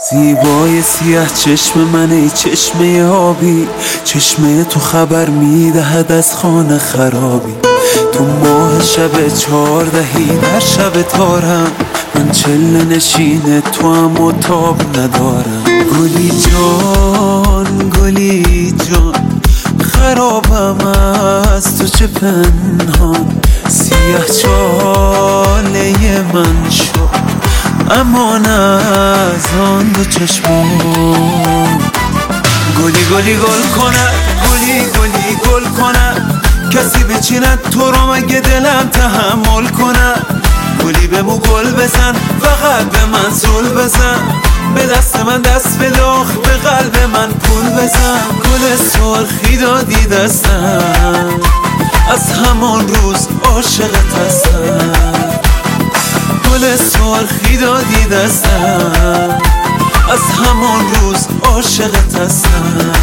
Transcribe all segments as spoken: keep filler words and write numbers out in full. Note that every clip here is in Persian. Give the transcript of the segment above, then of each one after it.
زیبای سیاه چشم من، ای چشمه آبی، چشمه تو خبر میدهد از خانه خرابی. تو ماه شب چهاردهی در شب تارم، من چله نشین تو هم و تاب ندارم. گلی جان گلی جان، خرابم از تو چه پنهان. سیاه چاله من شد امان از آن دو چشمان. گلی گلی گل کند، گلی گلی گل کند، کسی بچیند تو رو مگه دلم تحمل کند. گلی به مو گل بزن، فقط به من زل بزن، به دست من دست بلاخ، به قلب من پول بزن. گل سرخی دادی دستم، از همان روز عاشقت هستم. گل سرخی دادی دستم، از همان روز عاشقت هستم.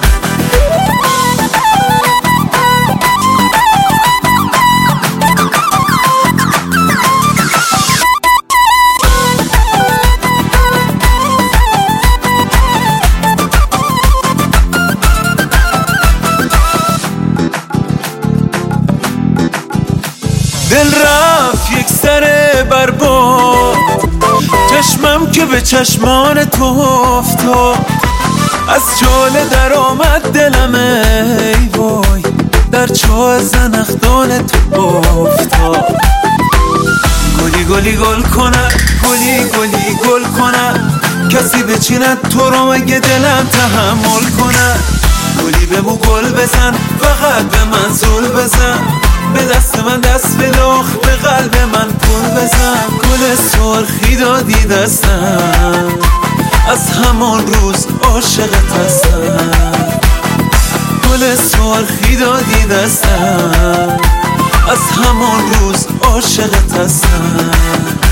دل رفت یک سر برباد، چشمم که به چشمان تو افتاد. از چاله در آمد دلم ای وای، در چاه زنخدان تو افتاد. گلی گلی گل کند، گلی گلی گل کند، کسی بچیند تو رو مگه دلم تحمل کند. گلی به مو گل بزن، فقط به من زل بزن، به دست من دست بلاخ، به قلب من پول بزن. گل سرخی دادی دستم، از همان روز عاشقت هستم. گل سرخی دادی دستم، از همان روز عاشقت هستم.